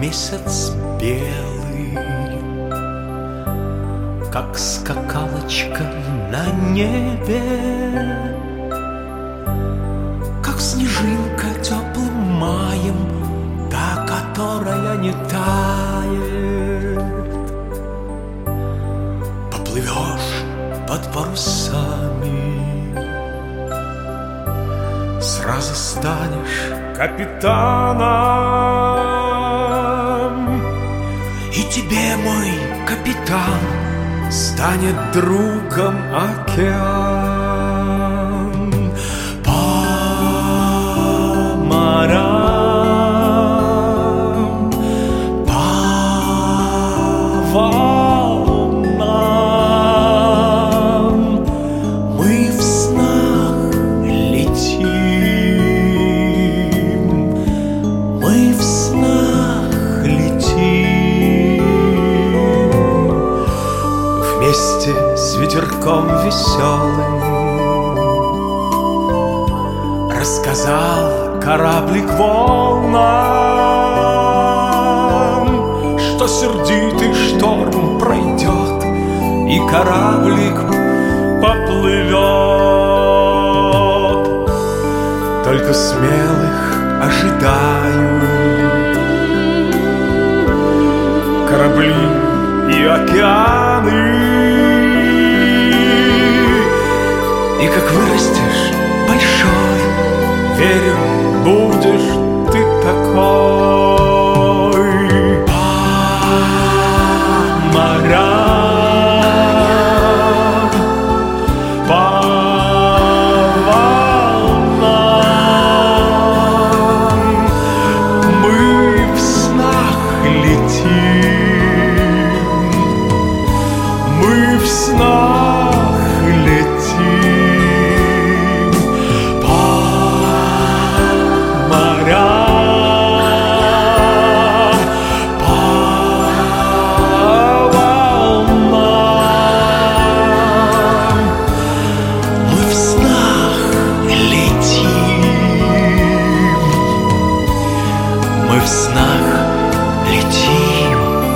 месяц белый, как скакалочка на небе, как снежинка теплым маем, та, которая не тает. Поплывешь под парусами, сразу станешь капитаном, и тебе, мой капитан, станет другом океан. По морям, по волнам мы в снах летим, мы в снах летим. Вместе с ветерком веселым рассказал кораблик волнам, что сердитый шторм пройдет и кораблик поплывет. Только смелых ожидают корабли и океаны. И как вырастешь большой, верю, будешь ты такой. По морям, по волнам мы в снах летим, мы в снах летим. По морям, по волнам мы в снах летим, мы в снах летим.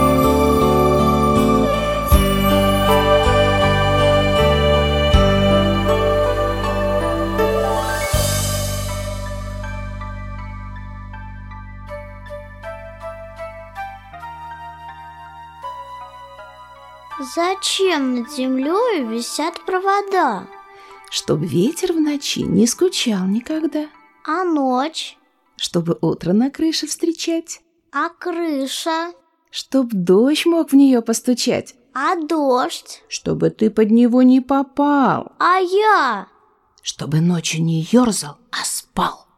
Зачем над землей висят провода? Чтоб ветер в ночи не скучал никогда, А ночь? чтобы утро на крыше встречать, А крыша? чтоб дождь мог в нее постучать, А дождь? чтобы ты под него не попал, А я? чтобы ночью не ерзал, а спал.